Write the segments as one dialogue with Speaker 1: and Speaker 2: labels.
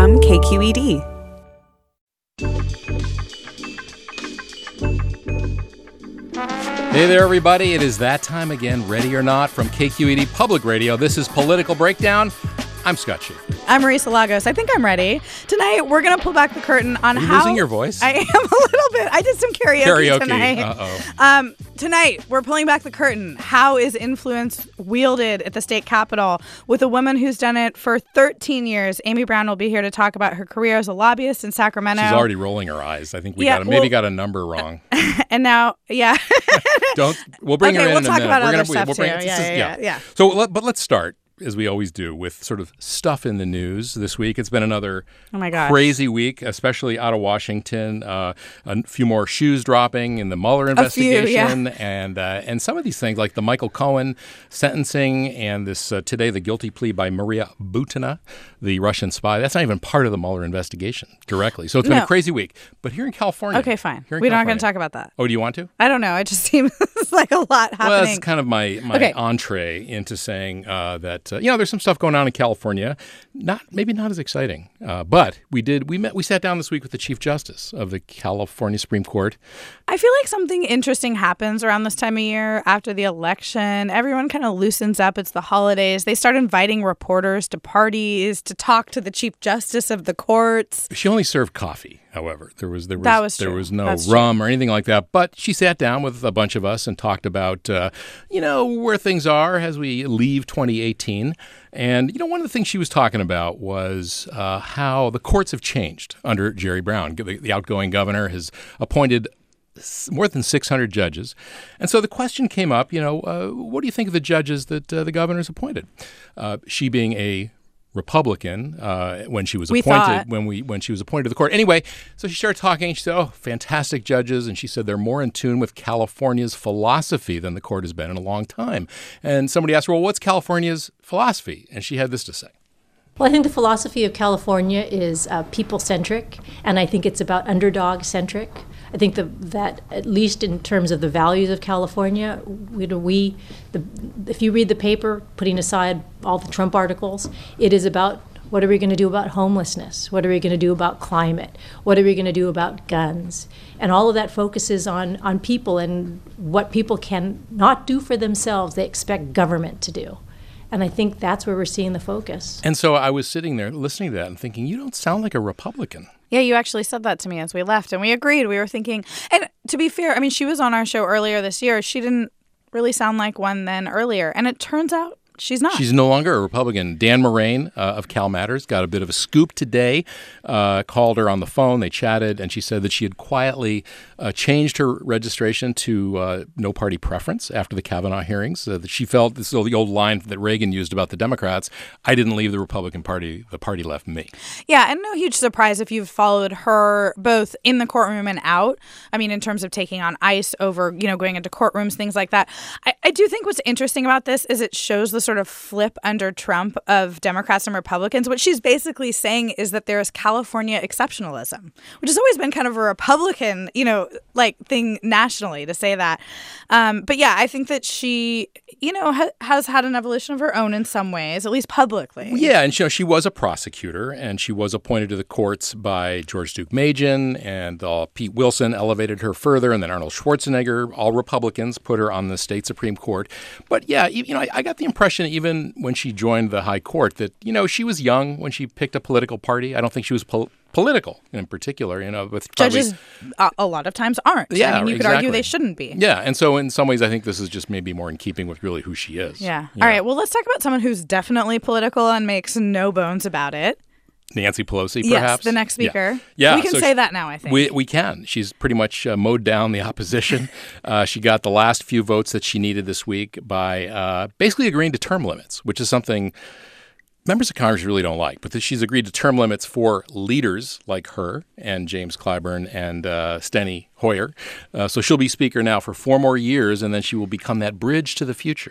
Speaker 1: from KQED.
Speaker 2: Hey there, everybody. It is that time again, ready or not, from KQED Public Radio. This is Political Breakdown. I'm Scott Schaefer.
Speaker 1: I'm Marisa Lagos. I think I'm ready. Tonight, we're going to pull back the curtain on
Speaker 2: Are you
Speaker 1: how...
Speaker 2: losing your voice?
Speaker 1: I am a little bit. I did some karaoke tonight.
Speaker 2: Uh-oh.
Speaker 1: Tonight, we're pulling back the curtain. How is influence wielded at the state capitol with a woman who's done it for 13 years? Amy Brown will be here to talk about her career as a lobbyist in Sacramento.
Speaker 2: She's already rolling her eyes. I think we got a number wrong.
Speaker 1: And now, yeah.
Speaker 2: We'll bring her in
Speaker 1: we'll
Speaker 2: in a
Speaker 1: talk
Speaker 2: minute.
Speaker 1: about other stuff too. Yeah.
Speaker 2: So, but let's start, as we always do, with sort of stuff in the news this week. It's been another crazy week, especially out of Washington. A few more shoes dropping in the Mueller investigation, and some of these things like the Michael Cohen sentencing and this today the guilty plea by Maria Butina, the Russian spy. That's not even part of the Mueller investigation directly. So it's been a crazy week. But here in California,
Speaker 1: okay, fine, we're not going to talk about that.
Speaker 2: Oh, do you want to?
Speaker 1: I don't know. It just seems like a lot happening.
Speaker 2: Well, that's kind of my entree into saying that. There's some stuff going on in California, maybe not as exciting, but we sat down this week with the Chief Justice of the California Supreme Court.
Speaker 1: I feel like something interesting happens around this time of year after the election. Everyone kind of loosens up. It's the holidays. They start inviting reporters to parties to talk to the Chief Justice of the courts.
Speaker 2: She only served coffee. However, there was no rum or anything like that. But she sat down with a bunch of us and talked about, where things are as we leave 2018. And, one of the things she was talking about was how the courts have changed under Jerry Brown. The outgoing governor has appointed more than 600 judges. And so the question came up, what do you think of the judges that the governor's appointed? She being a Republican when she was appointed when she was appointed to the court. Anyway, so she started talking. She said, fantastic judges. And she said they're more in tune with California's philosophy than the court has been in a long time. And somebody asked her, well, what's California's philosophy? And she had this to say.
Speaker 3: Well, I think the philosophy of California is people-centric, and I think it's about underdog-centric. I think that at least in terms of the values of California, if you read the paper, putting aside all the Trump articles, it is about what are we going to do about homelessness? What are we going to do about climate? What are we going to do about guns? And all of that focuses on people and what people can not do for themselves, they expect government to do. And I think that's where we're seeing the focus.
Speaker 2: And so I was sitting there listening to that and thinking, you don't sound like a Republican.
Speaker 1: Yeah, you actually said that to me as we left, and we agreed. We were thinking, and to be fair, I mean, she was on our show earlier this year. She didn't really sound like one then earlier, and it turns out she's not. She's
Speaker 2: no longer a Republican. Dan Moraine of Cal Matters got a bit of a scoop today, called her on the phone. They chatted, and she said that she had quietly changed her registration to no party preference after the Kavanaugh hearings. That she felt, this is the old line that Reagan used about the Democrats, I didn't leave the Republican Party, the party left me.
Speaker 1: Yeah, and no huge surprise if you've followed her both in the courtroom and out. I mean, in terms of taking on ICE over, going into courtrooms, things like that. I do think what's interesting about this is it shows the sort of flip under Trump of Democrats and Republicans. What she's basically saying is that there is California exceptionalism, which has always been kind of a Republican, thing nationally to say that. But yeah, I think that she, has had an evolution of her own in some ways, at least publicly.
Speaker 2: Yeah, and she was a prosecutor, and she was appointed to the courts by George Duke-Majan, and Pete Wilson elevated her further, and then Arnold Schwarzenegger, all Republicans, put her on the state Supreme Court. But yeah, I got the impression even when she joined the high court that, she was young when she picked a political party. I don't think she was political in particular, with
Speaker 1: judges a lot of times aren't.
Speaker 2: Yeah,
Speaker 1: I mean, you could argue they shouldn't be.
Speaker 2: Yeah, and so in some ways I think this is just maybe more in keeping with really who she is.
Speaker 1: Yeah. All right, well, let's talk about someone who's definitely political and makes no bones about it.
Speaker 2: Nancy Pelosi, perhaps?
Speaker 1: Yes, the next speaker.
Speaker 2: Yeah.
Speaker 1: We can say that now, I think.
Speaker 2: We can. She's pretty much mowed down the opposition. She got the last few votes that she needed this week by basically agreeing to term limits, which is something members of Congress really don't like. But she's agreed to term limits for leaders like her and James Clyburn and Steny Hoyer. So she'll be speaker now for 4 more years, and then she will become that bridge to the future.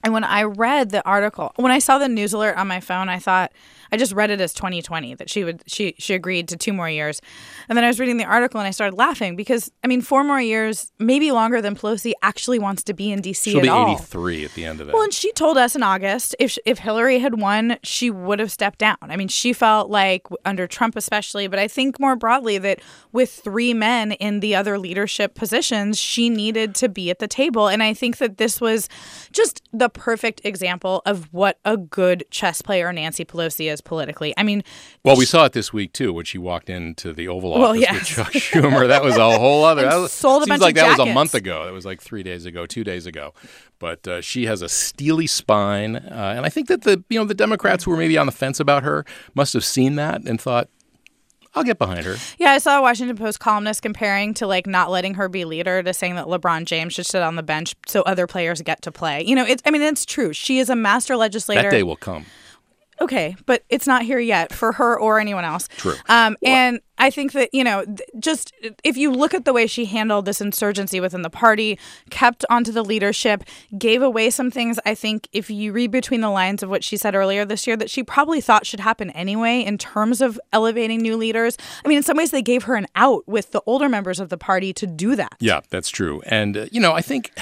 Speaker 1: And when I read the article, when I saw the news alert on my phone, I thought, I just read it as 2020, that she agreed to 2 more years. And then I was reading the article and I started laughing because, 4 more years, maybe longer than Pelosi actually wants to be in D.C. at all.
Speaker 2: She'll be 83 at the end of that.
Speaker 1: Well, and she told us in August, if Hillary had won, she would have stepped down. She felt like, under Trump especially, but I think more broadly, that with 3 men in the other leadership positions, she needed to be at the table. And I think that this was just the perfect example of what a good chess player Nancy Pelosi is politically.
Speaker 2: Well, we saw it this week too when she walked into the Oval Office with Chuck Schumer. That was a whole other.
Speaker 1: Sold a bunch of jackets.
Speaker 2: That was a month ago. That was like 3 days ago, 2 days ago. But she has a steely spine, and I think that the Democrats who were maybe on the fence about her must have seen that and thought, I'll get behind her.
Speaker 1: Yeah, I saw a Washington Post columnist comparing to not letting her be leader to saying that LeBron James should sit on the bench so other players get to play. It's true. She is a master legislator.
Speaker 2: That day will come.
Speaker 1: Okay, but it's not here yet for her or anyone else.
Speaker 2: True.
Speaker 1: And I think that, just if you look at the way she handled this insurgency within the party, kept onto the leadership, gave away some things, I think if you read between the lines of what she said earlier this year, that she probably thought should happen anyway in terms of elevating new leaders. In some ways they gave her an out with the older members of the party to do that.
Speaker 2: Yeah, that's true. And, I think...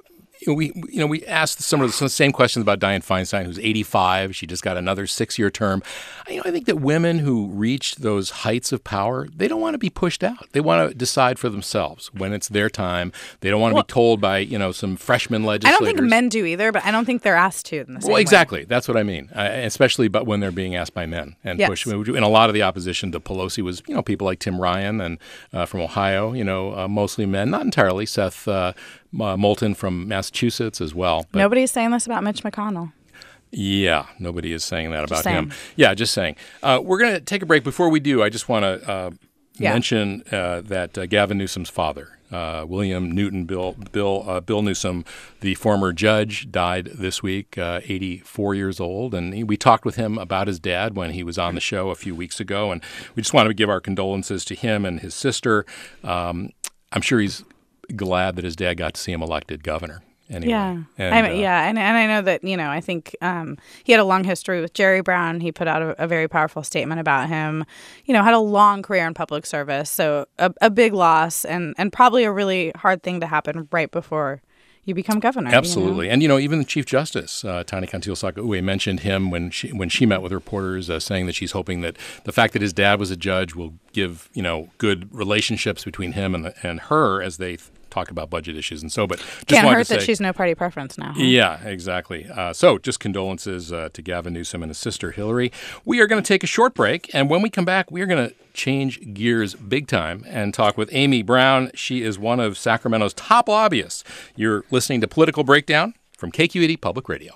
Speaker 2: We asked some of the same questions about Dianne Feinstein, who's 85. She just got another 6-year term. I think that women who reach those heights of power, they don't want to be pushed out. They want to decide for themselves when it's their time. They don't want to be told by, some freshman legislators.
Speaker 1: I don't think men do either, but I don't think they're asked to in the same
Speaker 2: way. Exactly.
Speaker 1: Way.
Speaker 2: That's what I mean, especially but when they're being asked by men and pushed. And a lot of the opposition to Pelosi was, people like Tim Ryan and from Ohio, mostly men, not entirely. Seth Moulton from Massachusetts as well.
Speaker 1: But nobody's saying this about Mitch McConnell.
Speaker 2: Yeah, nobody is saying that about him. Yeah, just saying. We're going to take a break. Before we do, I just want to mention that Gavin Newsom's father, William Newton Bill Newsom, the former judge, died this week, 84 years old. And we talked with him about his dad when he was on the show a few weeks ago. And we just want to give our condolences to him and his sister. I'm sure he's glad that his dad got to see him elected governor. Anyway.
Speaker 1: Yeah. And I know that, I think he had a long history with Jerry Brown. He put out a very powerful statement about him, had a long career in public service. So a big loss and probably a really hard thing to happen right before you become governor.
Speaker 2: Absolutely. And, even the Chief Justice, Tani Kantil-Saka-Uwe, mentioned him when she met with reporters, saying that she's hoping that the fact that his dad was a judge will give, good relationships between him and her as they talk about budget issues and so, but just
Speaker 1: can't hurt that she's no party preference now. Huh?
Speaker 2: Yeah, exactly. So just condolences to Gavin Newsom and his sister Hillary. We are going to take a short break, and when we come back, we are going to change gears big time and talk with Amy Brown. She is one of Sacramento's top lobbyists. You're listening to Political Breakdown from KQED Public Radio.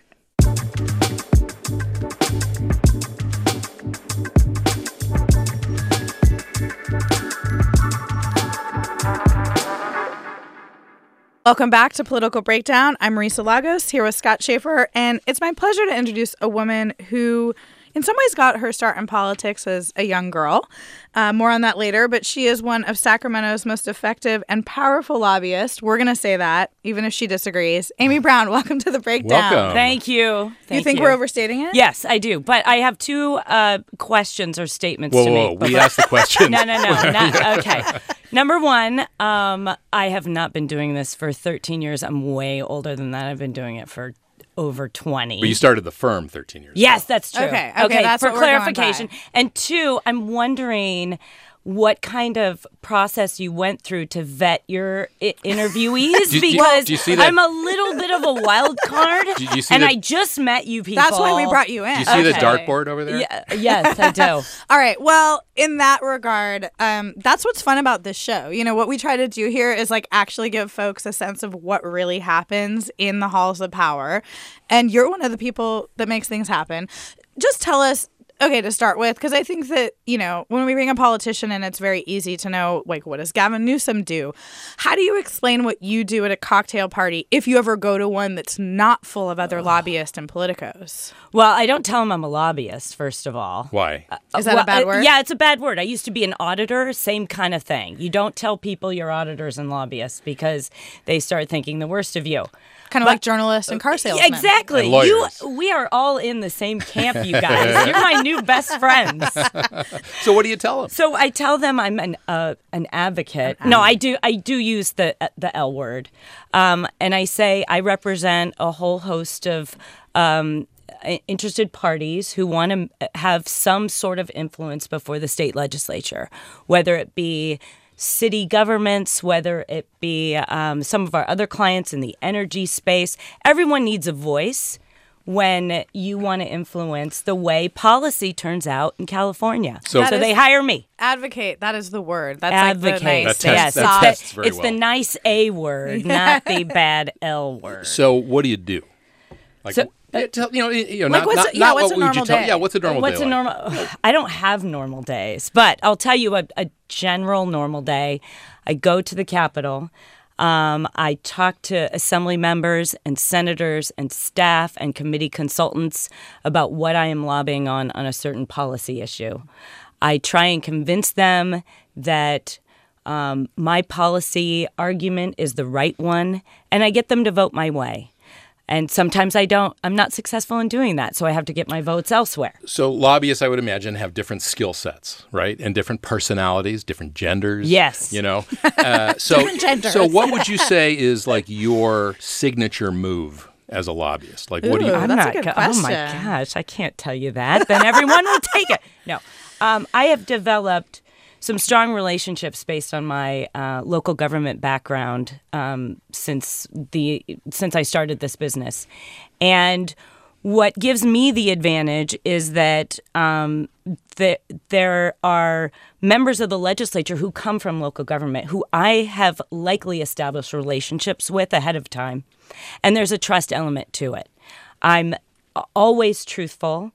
Speaker 1: Welcome back to Political Breakdown. I'm Marisa Lagos here with Scott Schaefer, and it's my pleasure to introduce a woman who in some ways got her start in politics as a young girl. More on that later, but she is one of Sacramento's most effective and powerful lobbyists. We're going to say that, even if she disagrees. Amy Brown, welcome to The Breakdown.
Speaker 2: Welcome.
Speaker 4: Thank you.
Speaker 1: You think we're overstating it?
Speaker 4: Yes, I do. But I have 2 questions or statements to make.
Speaker 2: We asked the question.
Speaker 4: No. Okay. Number 1, I have not been doing this for 13 years. I'm way older than that. I've been doing it for over 20.
Speaker 2: But you started the firm 13 years ago.
Speaker 4: Yes, that's true.
Speaker 1: Okay, that's
Speaker 4: for
Speaker 1: what
Speaker 4: clarification.
Speaker 1: We're going by.
Speaker 4: And 2, I'm wondering what kind of process you went through to vet your interviewees, because
Speaker 2: do you see that?
Speaker 4: I'm a little bit of a wild card, I just met you people.
Speaker 1: That's why we brought you in.
Speaker 2: Do you see the dartboard over there?
Speaker 4: Yes, I do.
Speaker 1: All right. Well, in that regard, that's what's fun about this show. What we try to do here is actually give folks a sense of what really happens in the halls of power. And you're one of the people that makes things happen. Just tell us, Okay, to start with, because I think that, when we bring a politician in, it's very easy to know, like, what does Gavin Newsom do? How do you explain what you do at a cocktail party if you ever go to one that's not full of other lobbyists and politicos?
Speaker 4: Well, I don't tell them I'm a lobbyist, first of all.
Speaker 2: Why?
Speaker 1: Is that a bad word?
Speaker 4: Yeah, it's a bad word. I used to be an auditor, same kind of thing. You don't tell people you're auditors and lobbyists because they start thinking the worst of you.
Speaker 1: Kind of like journalists and car salesmen.
Speaker 4: Exactly.
Speaker 2: And lawyers.
Speaker 4: We are all in the same camp, you guys. You're my new best friends.
Speaker 2: So what do you tell them?
Speaker 4: So I tell them I'm an advocate. No, I do use the L word, and I say I represent a whole host of interested parties who want to have some sort of influence before the state legislature, whether it be city governments, whether it be some of our other clients in the energy space. Everyone needs a voice when you want to influence the way policy turns out in California. So they hire me.
Speaker 1: Advocate, that is the word. That's
Speaker 4: advocate.
Speaker 1: Like the nice,
Speaker 2: that tests very
Speaker 4: it's
Speaker 2: well.
Speaker 4: the nice A word, not the bad L word.
Speaker 2: So what do you do? Like,
Speaker 4: So-
Speaker 1: Like
Speaker 2: not
Speaker 1: what's a
Speaker 2: what would
Speaker 1: normal
Speaker 2: you tell?
Speaker 1: day?
Speaker 2: Yeah, what's a normal
Speaker 4: What's
Speaker 2: day
Speaker 4: a
Speaker 2: like?
Speaker 4: normal? I don't have normal days, but I'll tell you a general normal day. I go to the Capitol. I talk to assembly members and senators and staff and committee consultants about what I am lobbying on a certain policy issue. I try and convince them that my policy argument is the right one, and I get them to vote my way. And sometimes I don't. I'm not successful in doing that, so I have to get my votes elsewhere.
Speaker 2: So lobbyists, I would imagine, have different skill sets, right? And different personalities, different genders.
Speaker 4: Yes.
Speaker 2: So,
Speaker 1: Different genders.
Speaker 2: So what would you say is like your signature move as a lobbyist? Like, what do you?
Speaker 1: Ooh, that's a good
Speaker 4: Oh my
Speaker 1: question.
Speaker 4: gosh, I can't tell you that. Then everyone will take it. No, I have developed some strong relationships based on my local government background since I started this business, and what gives me the advantage is that there are members of the legislature who come from local government who I have likely established relationships with ahead of time, and there's a trust element to it. I'm always truthful.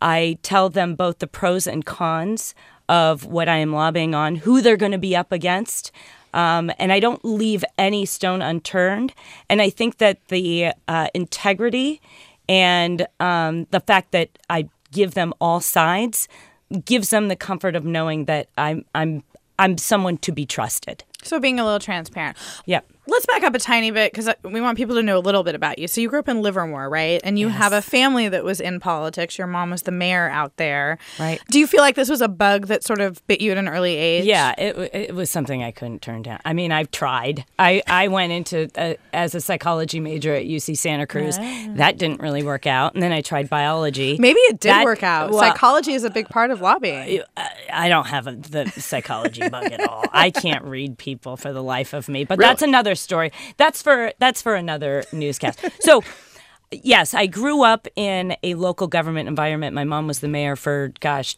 Speaker 4: I tell them both the pros and cons of what I am lobbying on, who they're going to be up against, and I don't leave any stone unturned. And I think that the integrity and the fact that I give them all sides gives them the comfort of knowing that I'm someone to be trusted.
Speaker 1: So being a little transparent.
Speaker 4: Yep.
Speaker 1: Let's back up a tiny bit because we want people to know a little bit about you. So you grew up in Livermore, right? And you have a family that was in politics. Your mom was the mayor out there.
Speaker 4: Right.
Speaker 1: Do you feel like this was a bug that sort of bit you at an early age?
Speaker 4: Yeah, it was something I couldn't turn down. I mean, I've tried. I went into as a psychology major at UC Santa Cruz. That didn't really work out. And then I tried biology.
Speaker 1: Maybe it did work out.
Speaker 4: Well,
Speaker 1: Psychology is a big part of lobbying.
Speaker 4: I don't have the psychology bug at all. I can't read people for the life of me. But that's another story. That's for another newscast. So, yes, I grew up in a local government environment. My mom was the mayor for,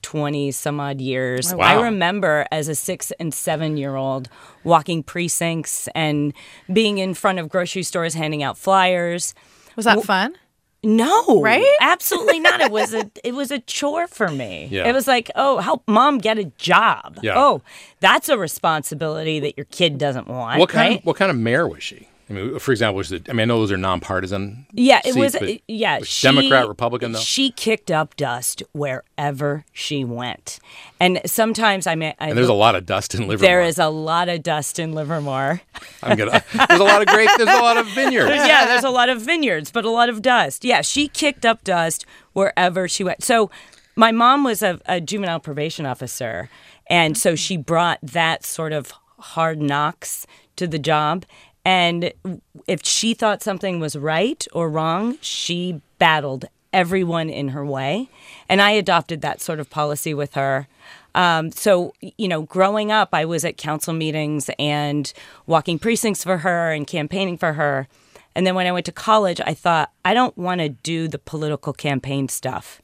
Speaker 4: 20 some odd years.
Speaker 2: Oh, wow.
Speaker 4: I remember as a 6 and 7 year old walking precincts and being in front of grocery stores handing out flyers.
Speaker 1: Was that fun?
Speaker 4: No,
Speaker 1: right?
Speaker 4: Absolutely not. It was a chore for me.
Speaker 2: Yeah.
Speaker 4: It was like, oh, help mom get a job.
Speaker 2: Yeah.
Speaker 4: Oh, that's a responsibility that your kid doesn't want.
Speaker 2: What kind
Speaker 4: right?
Speaker 2: of mayor was she? I mean, for example, I know those are nonpartisan.
Speaker 4: Yeah, it
Speaker 2: seats,
Speaker 4: was.
Speaker 2: but
Speaker 4: Yeah,
Speaker 2: was she Democrat, Republican, though.
Speaker 4: She kicked up dust wherever she went, and sometimes and
Speaker 2: there's a lot of dust in Livermore.
Speaker 4: There is a lot of dust in Livermore.
Speaker 2: There's a lot of grapes. There's a lot of vineyards.
Speaker 4: Yeah, there's a lot of vineyards, but a lot of dust. Yeah, she kicked up dust wherever she went. So my mom was a juvenile probation officer, and so she brought that sort of hard knocks to the job. And if she thought something was right or wrong, she battled everyone in her way. And I adopted that sort of policy with her. So, growing up, I was at council meetings and walking precincts for her and campaigning for her. And then when I went to college, I thought, I don't want to do the political campaign stuff.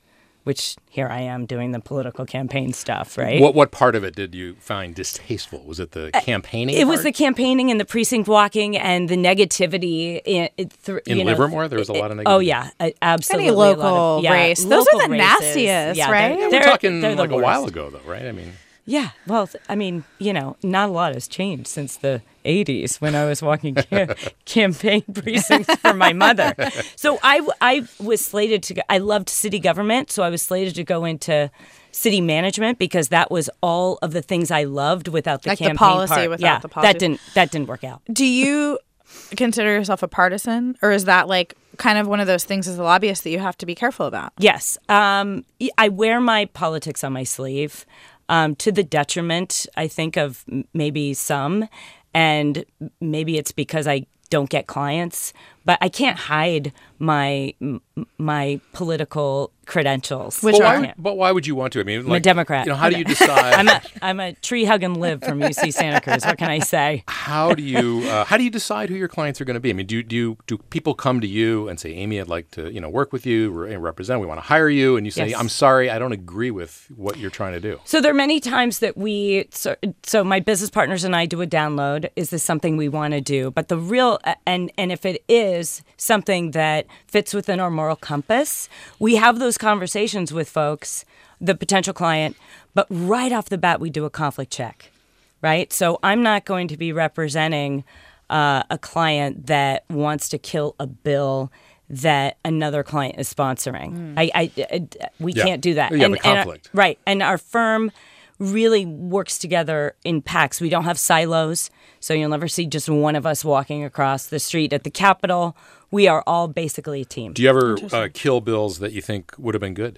Speaker 4: which here I am doing the political campaign stuff, right?
Speaker 2: What part of it did you find distasteful? Was it the campaigning
Speaker 4: It was the campaigning and the precinct walking and the negativity.
Speaker 2: In Livermore, there was a lot of negativity.
Speaker 4: Oh, yeah, absolutely.
Speaker 1: Any local race. Those are the nastiest, right?
Speaker 2: Yeah, we're talking like a while ago, though, right? I mean...
Speaker 4: Yeah, well, I mean, not a lot has changed since the 80s when I was walking campaign precincts for my mother. So I was slated to go, I loved city government, so I was slated to go into city management because that was all of the things I loved without the campaign
Speaker 1: the policy
Speaker 4: part.
Speaker 1: Without the policy.
Speaker 4: That didn't work out.
Speaker 1: Do you consider yourself a partisan, or is that like kind of one of those things as a lobbyist that you have to be careful about?
Speaker 4: Yes. I wear my politics on my sleeve. To the detriment, I think, of maybe some, and maybe it's because I don't get clients, but I can't hide my political credentials.
Speaker 2: But why would you want to? I mean,
Speaker 4: I'm a Democrat.
Speaker 2: How do you decide?
Speaker 4: I'm a tree hug and live from UC Santa Cruz. What can I say?
Speaker 2: How do you decide who your clients are going to be? I mean, do people come to you and say, Amy, I'd like to work with you, represent, we want to hire you, and you say, yes. I'm sorry, I don't agree with what you're trying to do.
Speaker 4: So there are many times that so my business partners and I do a download. Is this something we want to do? But the real and if it is something that fits within our moral compass, we have those conversations with folks, the potential client, but right off the bat, we do a conflict check, right? So I'm not going to be representing a client that wants to kill a bill that another client is sponsoring. We can't do that.
Speaker 2: You have a conflict.
Speaker 4: Right. And our firm really works together in packs. We don't have silos, so you'll never see just one of us walking across the street at the Capitol. We are all basically a team.
Speaker 2: Do you ever kill bills that you think would have been good?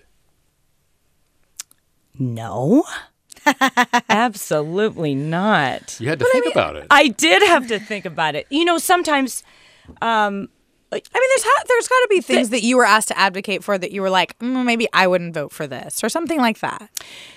Speaker 4: No. Absolutely not.
Speaker 2: You had to think about it.
Speaker 4: I did have to think about it. Sometimes...
Speaker 1: I mean, there's got to be things that you were asked to advocate for that you were like, maybe I wouldn't vote for this, or something like that.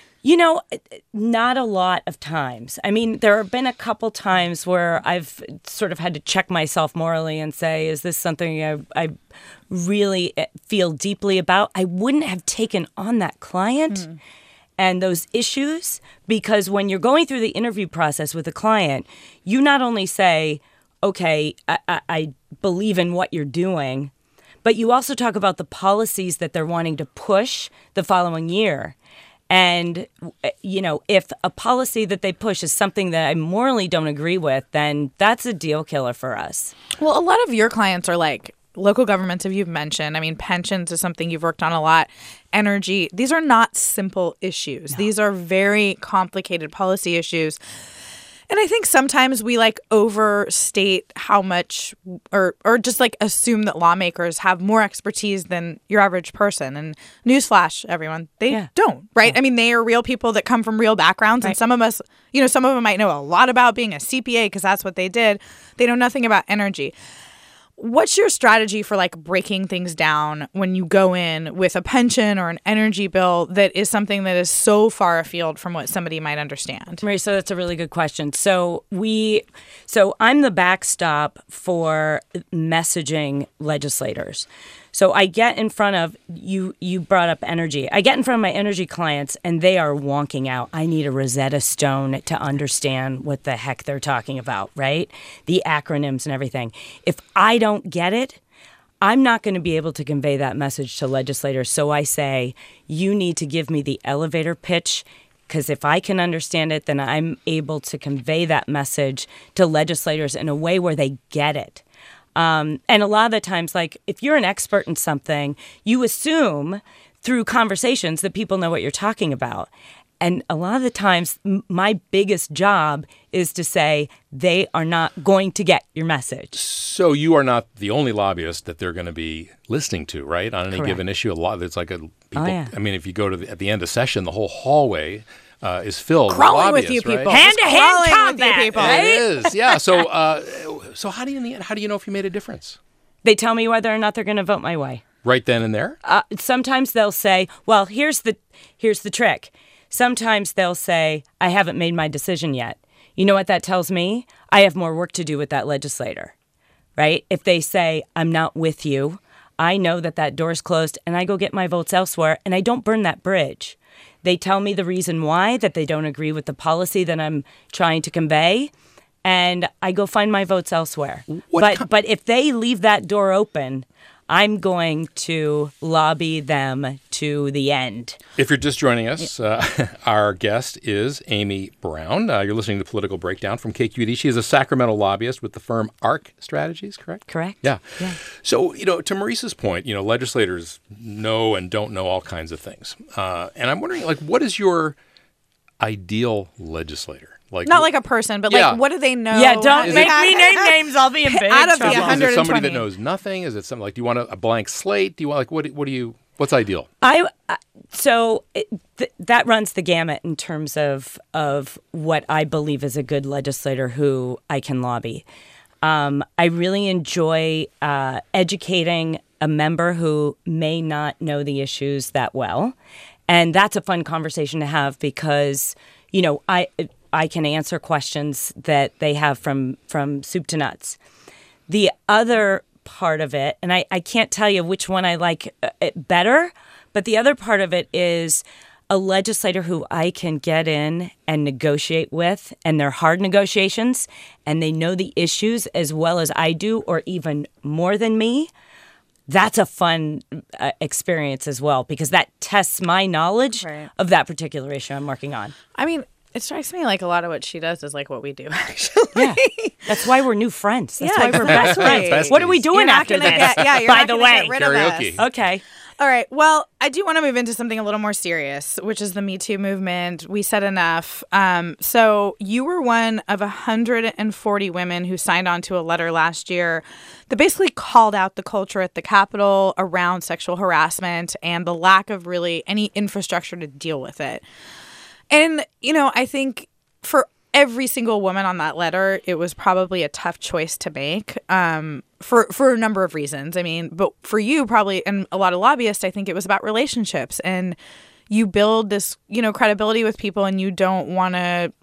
Speaker 4: Not a lot of times. I mean, there have been a couple times where I've sort of had to check myself morally and say, is this something I really feel deeply about? I wouldn't have taken on that client and those issues, because when you're going through the interview process with a client, you not only say, okay, I believe in what you're doing, but you also talk about the policies that they're wanting to push the following year. And, if a policy that they push is something that I morally don't agree with, then that's a deal killer for us.
Speaker 1: Well, a lot of your clients are like local governments, as you've mentioned. I mean, pensions is something you've worked on a lot. Energy. These are not simple issues. No. These are very complicated policy issues. And I think sometimes we overstate how much or just assume that lawmakers have more expertise than your average person. And newsflash, everyone, they don't, right? Yeah. I mean, they are real people that come from real backgrounds. Right. And some of us, some of them might know a lot about being a CPA because that's what they did. They know nothing about energy. What's your strategy for breaking things down when you go in with a pension or an energy bill that is something that is so far afield from what somebody might understand?
Speaker 4: Marie, so that's a really good question. So I'm the backstop for messaging legislators. So I get in front of, you brought up energy. I get in front of my energy clients and they are wonking out. I need a Rosetta Stone to understand what the heck they're talking about, right? The acronyms and everything. If I don't get it, I'm not going to be able to convey that message to legislators. So I say, you need to give me the elevator pitch, because if I can understand it, then I'm able to convey that message to legislators in a way where they get it. And a lot of the times, if you're an expert in something, you assume through conversations that people know what you're talking about. And a lot of the times, my biggest job is to say they are not going to get your message.
Speaker 2: So you are not the only lobbyist that they're going to be listening to, right? On any
Speaker 4: Correct.
Speaker 2: Given issue, it's people.
Speaker 4: Oh, yeah.
Speaker 2: I mean, if you go to at the end of session, the whole hallway is filled
Speaker 1: crawling
Speaker 2: with
Speaker 1: with you people,
Speaker 2: right?
Speaker 4: Hand-to-hand combat,
Speaker 1: people.
Speaker 4: Right?
Speaker 2: It is, yeah. So how do you know if you made a difference?
Speaker 4: They tell me whether or not they're going to vote my way.
Speaker 2: Right then and there?
Speaker 4: Sometimes they'll say, well, here's the trick. Sometimes they'll say, I haven't made my decision yet. You know what that tells me? I have more work to do with that legislator, right? If they say, I'm not with you, I know that door's closed, and I go get my votes elsewhere, and I don't burn that bridge. They tell me the reason why, that they don't agree with the policy that I'm trying to convey, and I go find my votes elsewhere. But if they leave that door open, I'm going to lobby them to the end.
Speaker 2: If you're just joining us, our guest is Amy Brown. You're listening to Political Breakdown from KQED. She is a Sacramento lobbyist with the firm ARC Strategies, correct?
Speaker 4: Correct.
Speaker 2: Yeah. So, to Maurice's point, legislators know and don't know all kinds of things. And I'm wondering, what is your ideal legislator?
Speaker 1: Not like a person, but what do they know?
Speaker 4: Yeah, don't make me name names. I'll be in big
Speaker 1: out of
Speaker 4: trouble.
Speaker 1: the 120.
Speaker 2: Is it somebody that knows nothing? Is it something do you want a blank slate? Do you want what's ideal?
Speaker 4: That runs the gamut in terms of what I believe is a good legislator who I can lobby. I really enjoy educating a member who may not know the issues that well, and that's a fun conversation to have because I can answer questions that they have from soup to nuts. The other part of it, and I can't tell you which one I like it better, but the other part of it is a legislator who I can get in and negotiate with, and they're hard negotiations, and they know the issues as well as I do, or even more than me. That's a fun experience as well, because that tests my knowledge of that particular issue I'm working on.
Speaker 1: I mean, it strikes me like a lot of what she does is like what we do, actually.
Speaker 4: Yeah. That's why we're new friends. That's why we're best
Speaker 1: exactly.
Speaker 4: friends. What are we doing after this?
Speaker 1: By the way,
Speaker 2: karaoke.
Speaker 4: Okay.
Speaker 1: All right. Well, I do want to move into something a little more serious, which is the Me Too movement. We said enough. So you were one of 140 women who signed on to a letter last year that basically called out the culture at the Capitol around sexual harassment and the lack of really any infrastructure to deal with it. And, I think for every single woman on that letter, it was probably a tough choice to make for a number of reasons. I mean, but for you probably, and a lot of lobbyists, I think it was about relationships. And you build this, credibility with people and you don't want to,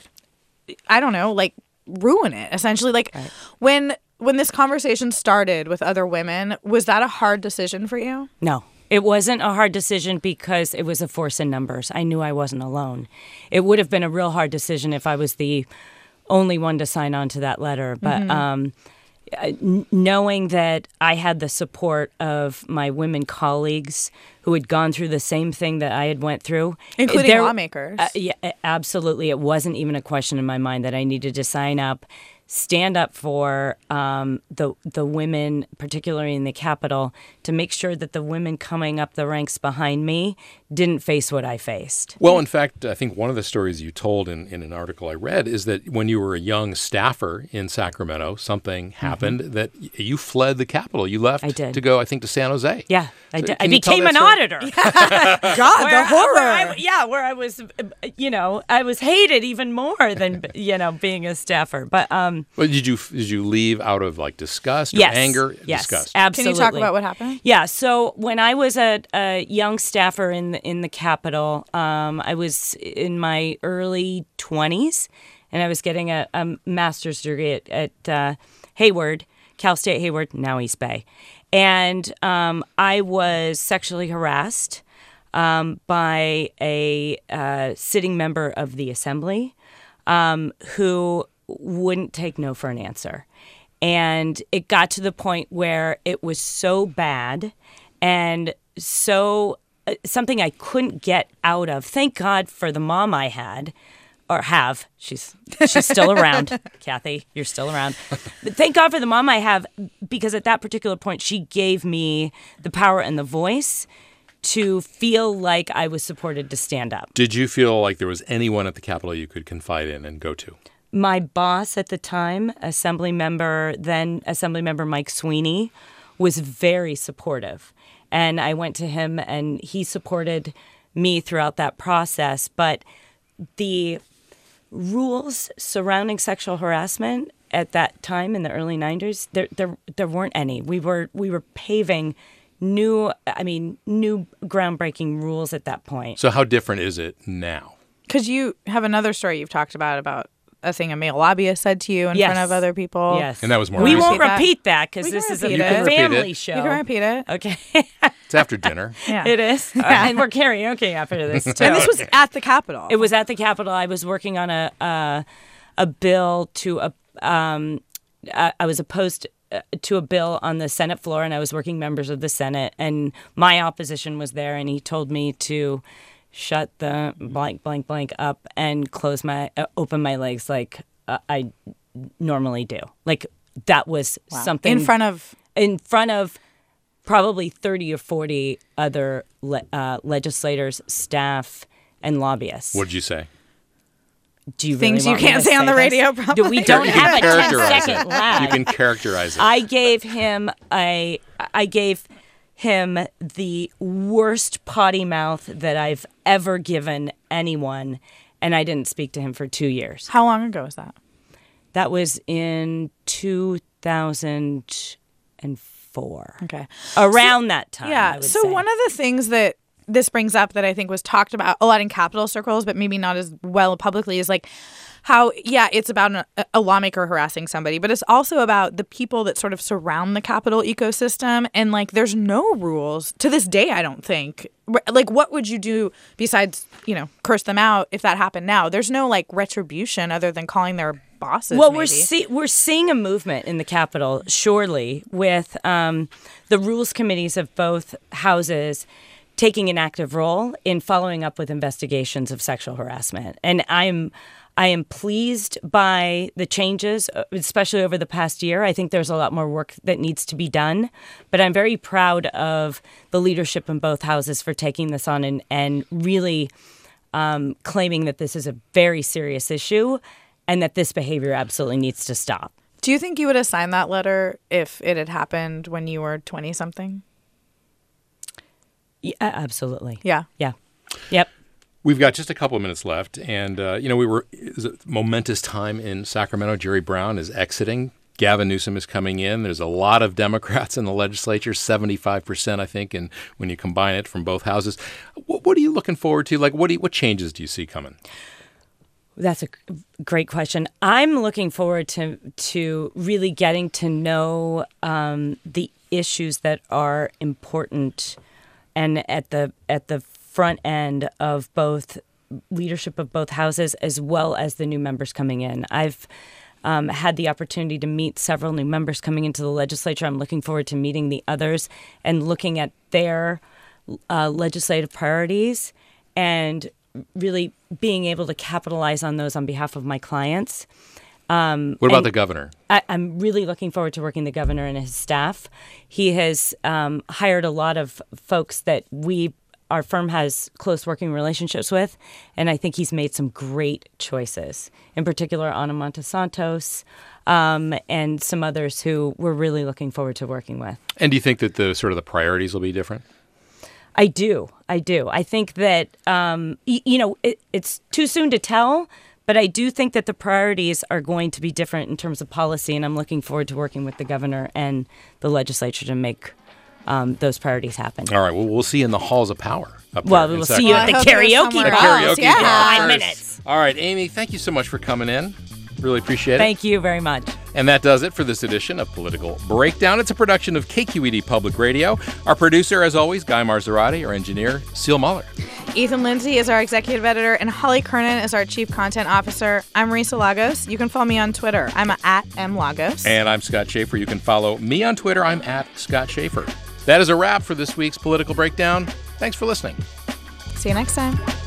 Speaker 1: ruin it, essentially. Right. When this conversation started with other women, was that a hard decision for you?
Speaker 4: No. It wasn't a hard decision because it was a force in numbers. I knew I wasn't alone. It would have been a real hard decision if I was the only one to sign on to that letter. But knowing that I had the support of my women colleagues who had gone through the same thing that I had went through.
Speaker 1: Including lawmakers.
Speaker 4: Yeah, absolutely. It wasn't even a question in my mind that I needed to sign up, stand up for the women, particularly in the Capitol, to make sure that the women coming up the ranks behind me didn't face what I faced.
Speaker 2: Well, in fact, I think one of the stories you told in an article I read is that when you were a young staffer in Sacramento, something happened that you fled the Capitol. You left to go, I think, to San Jose.
Speaker 4: Yeah, I did. I became an auditor.
Speaker 1: God, the horror.
Speaker 4: Where I was, I was hated even more than, being a staffer. But
Speaker 2: did you leave out of disgust or anger?
Speaker 4: Yes,
Speaker 2: disgust.
Speaker 4: Absolutely.
Speaker 1: Can you talk about what happened?
Speaker 4: Yeah. So when I was a young staffer in the Capitol, I was in my early 20s, and I was getting a master's degree at Hayward, Cal State Hayward, now East Bay. And I was sexually harassed by a sitting member of the assembly who wouldn't take no for an answer. And it got to the point where it was so bad and so something I couldn't get out of. Thank God for the mom I had. Or have. She's still around. Kathy, you're still around. But thank God for the mom I have, because at that particular point, she gave me the power and the voice to feel like I was supported to stand up.
Speaker 2: Did you feel like there was anyone at the Capitol you could confide in and go to?
Speaker 4: My boss at the time, Assembly Member Mike Sweeney, was very supportive. And I went to him, and he supported me throughout that process. But the rules surrounding sexual harassment at that time in the early 90s, there weren't any. We were paving new groundbreaking rules at that point.
Speaker 2: So how different is it now?
Speaker 1: Because you have another story you've talked about a thing a male lobbyist said to you in front of other people.
Speaker 4: Yes.
Speaker 2: And that was more
Speaker 4: We
Speaker 2: recent.
Speaker 4: won't repeat that because this is a family show.
Speaker 1: You can repeat it.
Speaker 4: Okay.
Speaker 2: It's after dinner.
Speaker 1: Yeah.
Speaker 4: It is. And we're karaoke after this, too.
Speaker 1: And this was at the Capitol.
Speaker 4: It was at the Capitol. I was working on a bill to I was opposed to a bill on the Senate floor, and I was working members of the Senate, and my opposition was there, and he told me to shut the blank up and open my legs like I normally do. Like that was something
Speaker 1: in front of
Speaker 4: probably 30 or 40 other legislators, staff, and lobbyists.
Speaker 2: What did you say?
Speaker 4: Do you
Speaker 1: things
Speaker 4: really
Speaker 1: you can't say on the radio? Probably.
Speaker 4: We don't have a 10-second lag.
Speaker 2: You can characterize it.
Speaker 4: I gave him the worst potty mouth that I've ever given anyone, and I didn't speak to him for 2 years.
Speaker 1: How long ago was that?
Speaker 4: That was in 2004.
Speaker 1: Okay.
Speaker 4: Around that time.
Speaker 1: Yeah.
Speaker 4: I would
Speaker 1: So
Speaker 4: say.
Speaker 1: one of the things that this brings up that I think was talked about a lot in Capitol circles, but maybe not as well publicly, is like how, it's about a lawmaker harassing somebody, but it's also about the people that sort of surround the Capitol ecosystem. And like, there's no rules to this day, I don't think. Like, what would you do besides, curse them out if that happened now? There's no like retribution other than calling their bosses.
Speaker 4: Well,
Speaker 1: maybe.
Speaker 4: we're seeing a movement in the Capitol, surely, with the rules committees of both houses taking an active role in following up with investigations of sexual harassment. And I am pleased by the changes, especially over the past year. I think there's a lot more work that needs to be done, but I'm very proud of the leadership in both houses for taking this on and really claiming that this is a very serious issue and that this behavior absolutely needs to stop.
Speaker 1: Do you think you would have signed that letter if it had happened when you were 20-something?
Speaker 4: Yeah, absolutely.
Speaker 1: Yeah.
Speaker 4: Yeah. Yep.
Speaker 2: We've got just a couple of minutes left, and it was a momentous time in Sacramento. Jerry Brown is exiting. Gavin Newsom is coming in. There's a lot of Democrats in the legislature, 75%, I think, and when you combine it from both houses. What are you looking forward to? Like, what changes do you see coming?
Speaker 4: That's a great question. I'm looking forward to really getting to know the issues that are important, and at the front end of both leadership of both houses as well as the new members coming in. I've had the opportunity to meet several new members coming into the legislature. I'm looking forward to meeting the others and looking at their legislative priorities and really being able to capitalize on those on behalf of my clients.
Speaker 2: What about the governor?
Speaker 4: I'm really looking forward to working the governor and his staff. He has hired a lot of folks that our firm has close working relationships with, and I think he's made some great choices. In particular, Ana Montesantos and some others who we're really looking forward to working with.
Speaker 2: And do you think that the priorities will be different?
Speaker 4: I do. I think that it's too soon to tell, but I do think that the priorities are going to be different in terms of policy, and I'm looking forward to working with the governor and the legislature to make those priorities happen.
Speaker 2: All right. Well, we'll see you in the halls of power.
Speaker 4: Well, we'll see you at the karaoke bar.
Speaker 1: Yeah.
Speaker 4: 5 minutes.
Speaker 2: All right, Amy, thank you so much for coming in. Really appreciate it.
Speaker 4: Thank you very much.
Speaker 2: And that does it for this edition of Political Breakdown. It's a production of KQED Public Radio. Our producer, as always, Guy Marzorati. Our engineer, Seal Muller.
Speaker 1: Ethan Lindsay is our executive editor, and Holly Kernan is our chief content officer. I'm Marisa Lagos. You can follow me on Twitter. I'm at @mlagos.
Speaker 2: And I'm Scott Schaefer. You can follow me on Twitter. I'm @Scott Schaefer. That is a wrap for this week's Political Breakdown. Thanks for listening.
Speaker 1: See you next time.